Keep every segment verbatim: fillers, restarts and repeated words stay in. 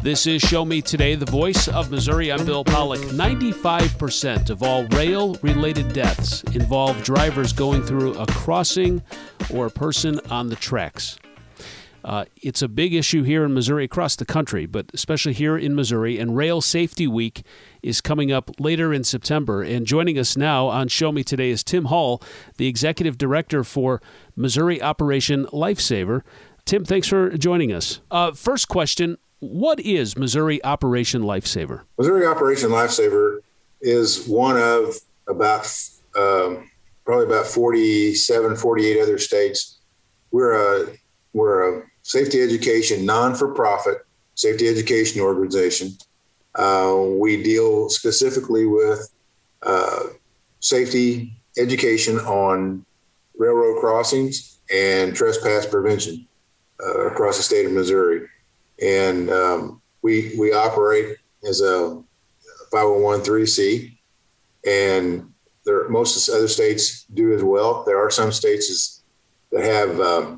This is Show Me Today, the voice of Missouri. I'm Bill Pollock. ninety-five percent of all rail-related deaths involve drivers going through a crossing or a person on the tracks. Uh, it's a big issue here in Missouri, across the country, but especially here in Missouri. And Rail Safety Week is coming up later in September. And joining us now on Show Me Today is Tim Hall, the Executive Director for Missouri Operation Lifesaver. Tim, thanks for joining us. Uh, first question, what is Missouri Operation Lifesaver? Missouri Operation Lifesaver is one of about um, probably about forty-seven, forty-eight other states. We're a we're a safety education, non-for-profit safety education organization. Uh, we deal specifically with uh, safety education on railroad crossings and trespass prevention uh, across the state of Missouri. And um, we we operate as a five oh one c, and there most other states do as well. There are some states that have um,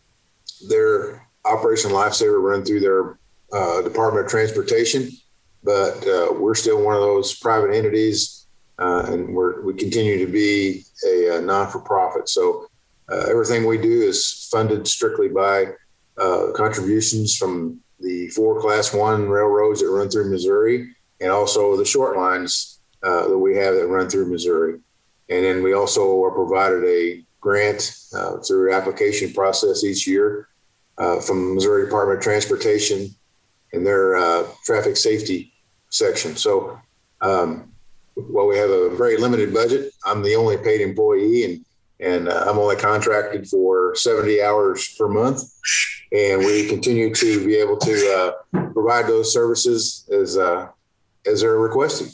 their Operation Lifesaver run through their uh, Department of Transportation, but uh, we're still one of those private entities, uh, and we're, we continue to be a, a non-for-profit. So uh, everything we do is funded strictly by uh, contributions from the four Class One railroads that run through Missouri, and also the short lines uh, that we have that run through Missouri. And then we also are provided a grant uh, through application process each year uh, from the Missouri Department of Transportation in their uh, traffic safety section. So um, while we have a very limited budget, I'm the only paid employee, and and uh, I'm only contracted for seventy hours per month. And we continue to be able to uh, provide those services as uh, as they're requested.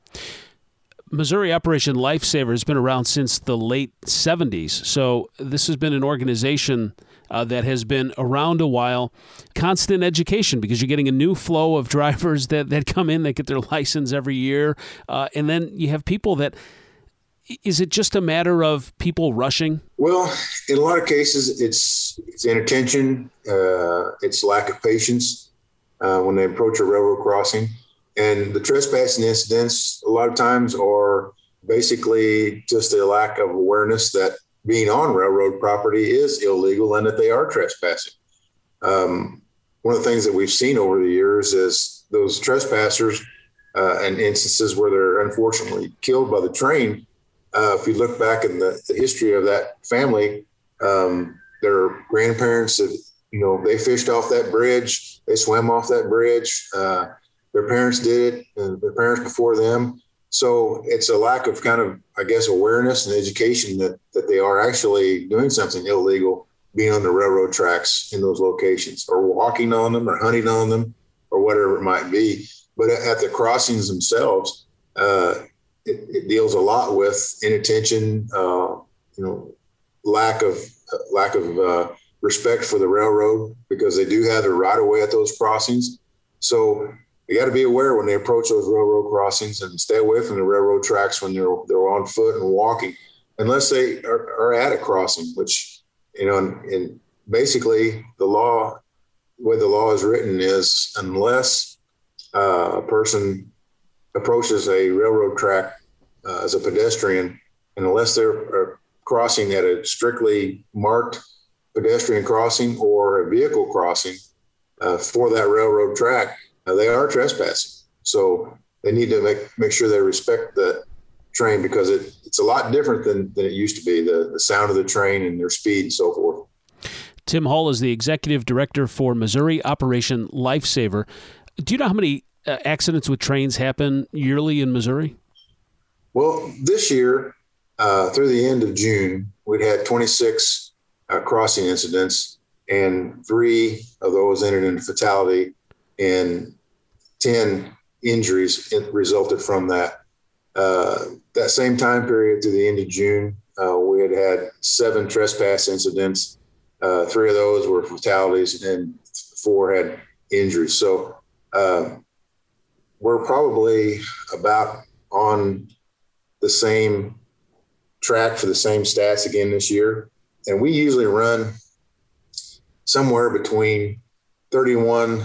Missouri Operation Lifesaver has been around since the late seventies. So this has been an organization uh, that has been around a while. Constant education, because you're getting a new flow of drivers that, that come in, that get their license every year. Uh, and then you have people that, is it just a matter of people rushing? Well, in a lot of cases, it's, it's inattention, uh, it's lack of patience uh, when they approach a railroad crossing. And the trespassing incidents a lot of times are basically just a lack of awareness that being on railroad property is illegal and that they are trespassing. Um, one of the things that we've seen over the years is those trespassers uh, and instances where they're unfortunately killed by the train. Uh, if you look back in the, the history of that family, um, their grandparents, have, you know, they fished off that bridge, they swam off that bridge. Uh, Their parents did it, and their parents before them. So it's a lack of kind of, I guess, awareness and education that, that they are actually doing something illegal, being on the railroad tracks in those locations, or walking on them, or hunting on them, or whatever it might be. But at the crossings themselves, uh, it, it deals a lot with inattention, uh, you know, lack of lack of uh, respect for the railroad, because they do have the right of way at those crossings. So you got to be aware when they approach those railroad crossings, and stay away from the railroad tracks when they're they're on foot and walking, unless they are, are at a crossing. Which, you know, and, and basically the law, the way the law is written is, unless uh, a person approaches a railroad track uh, as a pedestrian, and unless they're crossing at a strictly marked pedestrian crossing or a vehicle crossing uh, for that railroad track, Uh, they are trespassing. So they need to make make sure they respect the train, because it, it's a lot different than, than it used to be, the, the sound of the train and their speed and so forth. Tim Hall is the Executive Director for Missouri Operation Lifesaver. Do you know how many uh, accidents with trains happen yearly in Missouri? Well, this year, uh, through the end of June, we'd had twenty-six uh, crossing incidents, and three of those ended in fatality, and ten injuries resulted from that. Uh, that same time period through the end of June, uh, we had had seven trespass incidents. Uh, three of those were fatalities, and four had injuries. So uh, we're probably about on the same track for the same stats again this year. And we usually run somewhere between thirty-one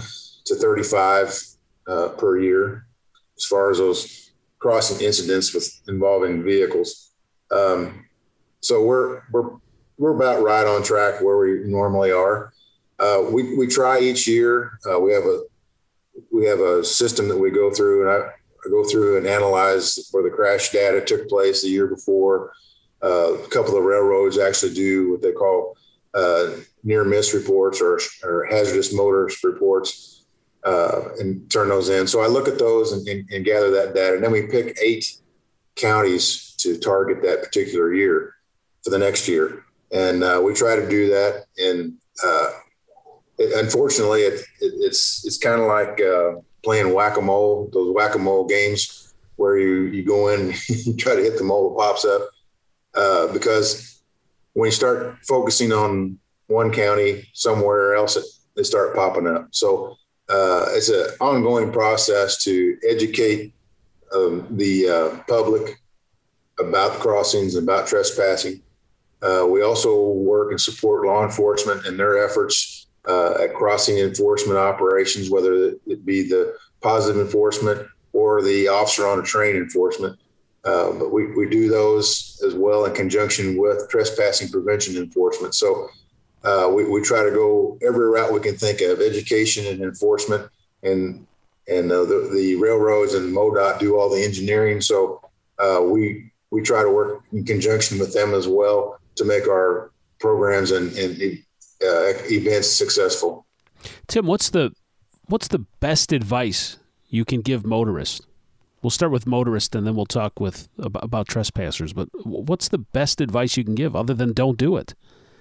to thirty-five uh, per year as far as those crossing incidents with involving vehicles. Um, so we're we're we're about right on track where we normally are. Uh, we we try each year. Uh, we have a we have a system that we go through, and I, I go through and analyze where the crash data took place the year before. Uh, a couple of railroads actually do what they call uh, near miss reports or, or hazardous motorist reports, uh, and turn those in. So I look at those and, and, and gather that data, and then we pick eight counties to target that particular year for the next year. And uh, we try to do that. And uh, it, unfortunately, it, it, it's it's kind of like uh, playing whack-a-mole, those whack-a-mole games where you, you go in, you try to hit the mole that pops up. Uh, because when you start focusing on one county, somewhere else, it, they start popping up. So uh, it's an ongoing process to educate um, the uh, public about crossings, about trespassing. Uh, we also work and support law enforcement in their efforts uh, at crossing enforcement operations, whether it be the positive enforcement or the officer on a train enforcement. Uh, but we, we do those as well in conjunction with trespassing prevention enforcement. So uh, we, we try to go every route we can think of, education and enforcement, and and uh, the, the railroads and MoDOT do all the engineering. So uh, we we try to work in conjunction with them as well to make our programs and, and uh, events successful. Tim, what's the what's the best advice you can give motorists? We'll start with motorists, and then we'll talk with about, about trespassers. But what's the best advice you can give other than don't do it?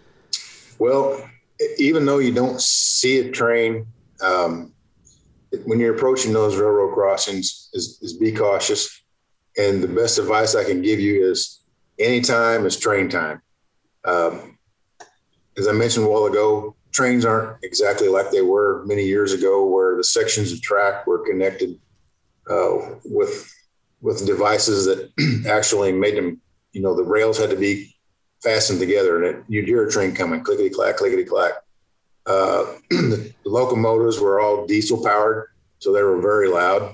Well, even though you don't see a train, um, when you're approaching those railroad crossings, is, is be cautious. And the best advice I can give you is anytime is train time. Um, as I mentioned a while ago, trains aren't exactly like they were many years ago, where the sections of track were connected Uh, with with devices that actually made them, you know, the rails had to be fastened together, and it, you'd hear a train coming, clickety clack, clickety clack. Uh, the, the locomotives were all diesel powered, so they were very loud.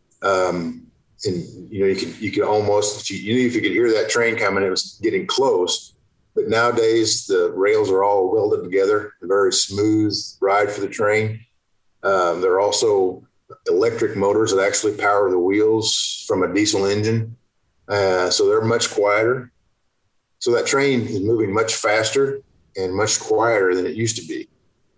Um, and you know, you could you could almost you knew if you could hear that train coming, it was getting close. But nowadays, the rails are all welded together, a very smooth ride for the train. Um, they're also electric motors that actually power the wheels from a diesel engine. Uh, so they're much quieter. So that train is moving much faster and much quieter than it used to be.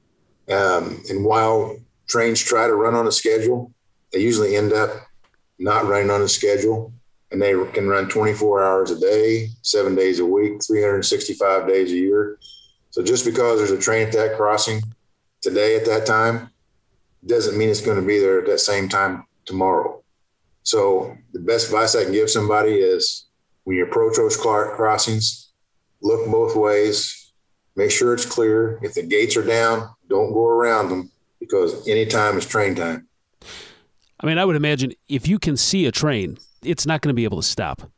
Um, and while trains try to run on a schedule, they usually end up not running on a schedule, and they can run twenty-four hours a day, seven days a week, three hundred sixty-five days a year. So just because there's a train at that crossing today at that time doesn't mean it's going to be there at that same time tomorrow. So the best advice I can give somebody is when you approach those crossings, look both ways, make sure it's clear. If the gates are down, don't go around them, because any time is train time. I mean, I would imagine if you can see a train, it's not going to be able to stop.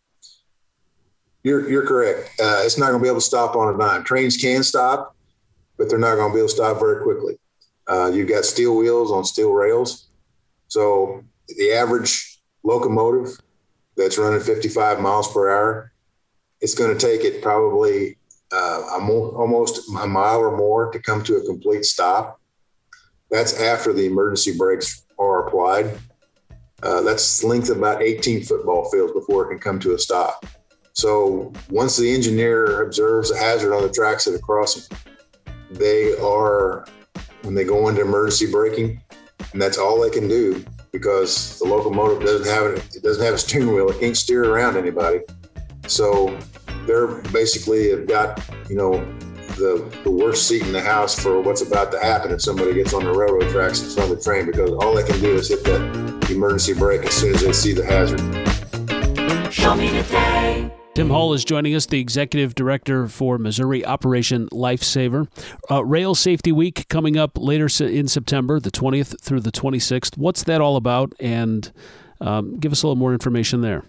You're you're correct. Uh, it's not going to be able to stop on a dime. Trains can stop, but they're not going to be able to stop very quickly. Uh, you've got steel wheels on steel rails. So the average locomotive that's running fifty-five miles per hour, it's going to take it probably uh, a mo- almost a mile or more to come to a complete stop. That's after the emergency brakes are applied. Uh, that's length of about eighteen football fields before it can come to a stop. So once the engineer observes a hazard on the tracks at a crossing, they are, when they go into emergency braking, and that's all they can do, because the locomotive doesn't have it, it doesn't have a steering wheel. It can't steer around anybody. So they're basically have got, you know, the, the worst seat in the house for what's about to happen if somebody gets on the railroad tracks in front of the train, because all they can do is hit that emergency brake as soon as they see the hazard. Show me the day. Tim Hall is joining us, the Executive Director for Missouri Operation Lifesaver. Uh, Rail Safety Week coming up later in September, the twentieth through the twenty-sixth. What's that all about? And um, give us a little more information there.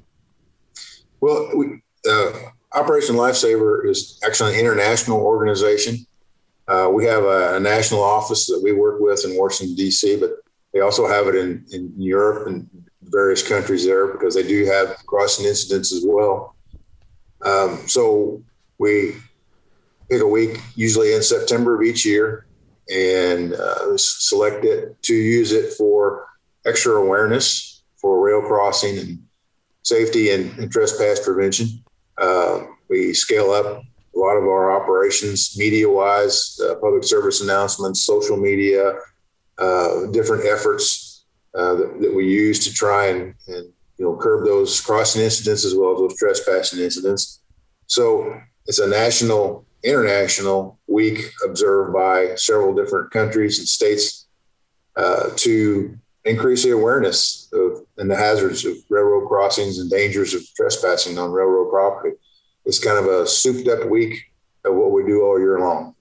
Well, we, uh, Operation Lifesaver is actually an international organization. Uh, we have a, a national office that we work with in Washington, D C, but they also have it in, in Europe and various countries there because they do have crossing incidents as well. Um, so we pick a week, usually in September of each year, and uh, select it to use it for extra awareness for rail crossing and safety and, and trespass prevention. Uh, we scale up a lot of our operations media-wise, uh, public service announcements, social media, uh, different efforts uh, that, that we use to try and, and you know curb those crossing incidents as well as those trespassing incidents. So it's a national, international week observed by several different countries and states uh, to increase the awareness of and the hazards of railroad crossings and dangers of trespassing on railroad property. It's kind of a souped up week of what we do all year long.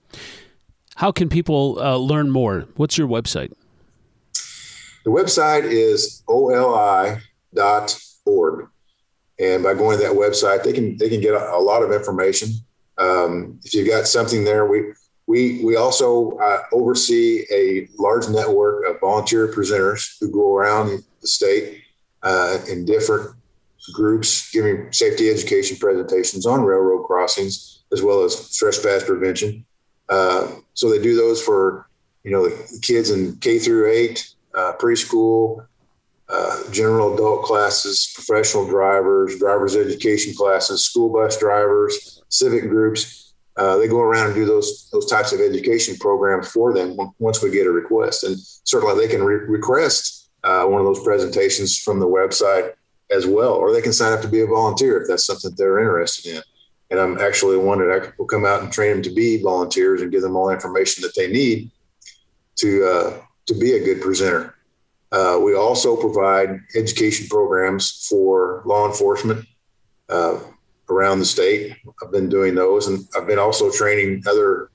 How can people uh, learn more? What's your website? The website is O L I dot org. And by going to that website, they can they can get a, a lot of information. Um, if you've got something there, we we we also uh, oversee a large network of volunteer presenters who go around the state uh, in different groups giving safety education presentations on railroad crossings as well as trespass prevention. Uh, so they do those for you know the kids in K through eight, uh, preschool, Uh, general adult classes, professional drivers, driver's education classes, school bus drivers, civic groups. Uh, they go around and do those those types of education programs for them once we get a request. And certainly they can re- request uh, one of those presentations from the website as well, or they can sign up to be a volunteer if that's something they're interested in. And I'm actually one that I will come out and train them to be volunteers and give them all the information that they need to uh, to be a good presenter. Uh, we also provide education programs for law enforcement uh, around the state. I've been doing those, and I've been also training other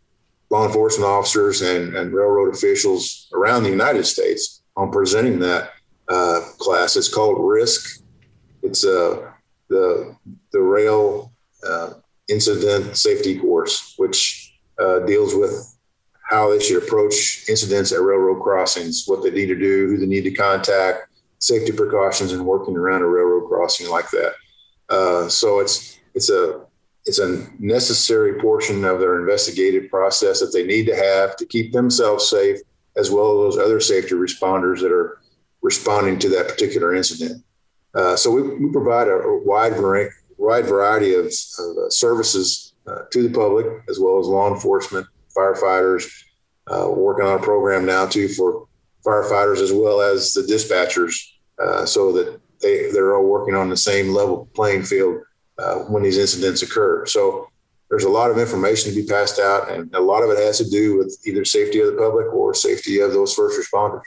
law enforcement officers and, and railroad officials around the United States on presenting that uh, class. It's called RISC. It's uh, the the Rail uh, Incident Safety Course, which uh, deals with how they should approach incidents at railroad crossings, what they need to do, who they need to contact, safety precautions, and working around a railroad crossing like that. Uh, so it's it's a it's a necessary portion of their investigative process that they need to have to keep themselves safe, as well as those other safety responders that are responding to that particular incident. Uh, so we, we provide a, a wide variety, wide variety of, of uh, services uh, to the public, as well as law enforcement, firefighters, uh, working on a program now too for firefighters as well as the dispatchers, uh, so that they, they're all working on the same level playing field uh, when these incidents occur. So there's a lot of information to be passed out, and a lot of it has to do with either safety of the public or safety of those first responders.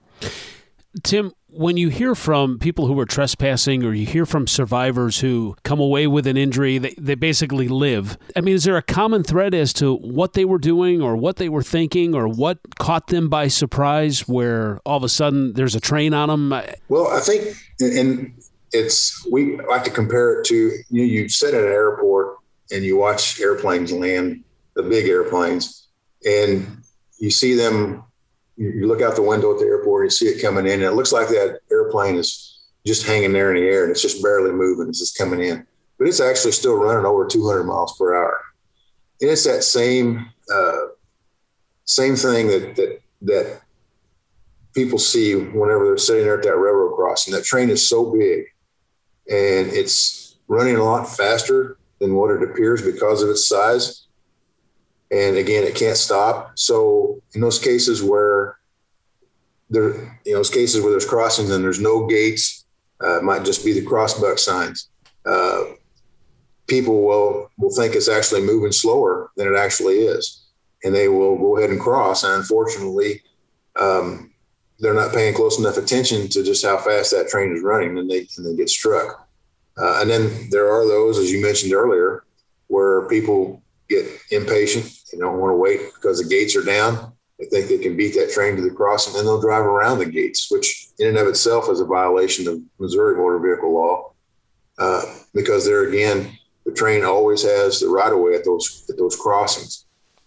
Tim, when you hear from people who are trespassing, or you hear from survivors who come away with an injury, they, they basically live. I mean, is there a common thread as to what they were doing or what they were thinking or what caught them by surprise where all of a sudden there's a train on them? Well, I think, and it's, we like to compare it to, you know, you sit at an airport and you watch airplanes land, the big airplanes, and you see them. You look out the window at the airport, you see it coming in, and it looks like that airplane is just hanging there in the air and it's just barely moving. It's just coming in, but it's actually still running over two hundred miles per hour. And it's that same, uh, same thing that, that, that people see whenever they're sitting there at that railroad crossing. That train is so big and it's running a lot faster than what it appears because of its size. And again, it can't stop. So in those cases where there, you know, those cases where there's crossings and there's no gates, uh, it might just be the crossbuck signs. Uh, people will, will think it's actually moving slower than it actually is. And they will go ahead and cross. And unfortunately, um, they're not paying close enough attention to just how fast that train is running, and they, and they get struck. Uh, and then there are those, as you mentioned earlier, where people get impatient. They don't want to wait because the gates are down. They think they can beat that train to the crossing, and they'll drive around the gates, which in and of itself is a violation of Missouri motor vehicle law. Uh, because there again, the train always has the right of way at those at those crossings,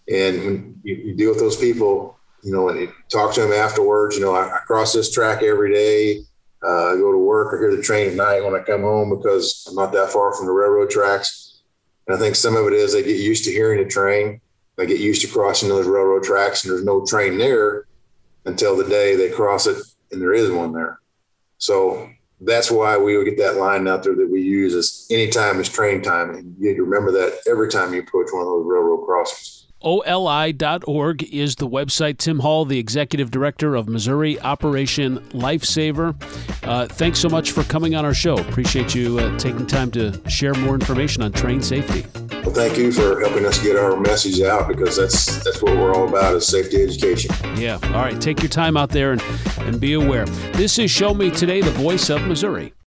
And when you, you deal with those people, you know, and you talk to them afterwards, you know, I, I cross this track every day. Uh, I go to work or hear the train at night when I come home because I'm not that far from the railroad tracks. And I think some of it is they get used to hearing the train. They get used to crossing those railroad tracks, and there's no train there until the day they cross it and there is one there. So that's why we would get that line out there that we use is anytime is train time. And you need to remember that every time you approach one of those railroad crossings. O L I dot org is the website. Tim Hall, the Executive Director of Missouri Operation Lifesaver. Uh, thanks so much for coming on our show. Appreciate you uh, taking time to share more information on train safety. Well, thank you for helping us get our message out, because that's that's what we're all about, is safety education. Yeah. All right. Take your time out there and, and be aware. This is Show Me Today, the voice of Missouri.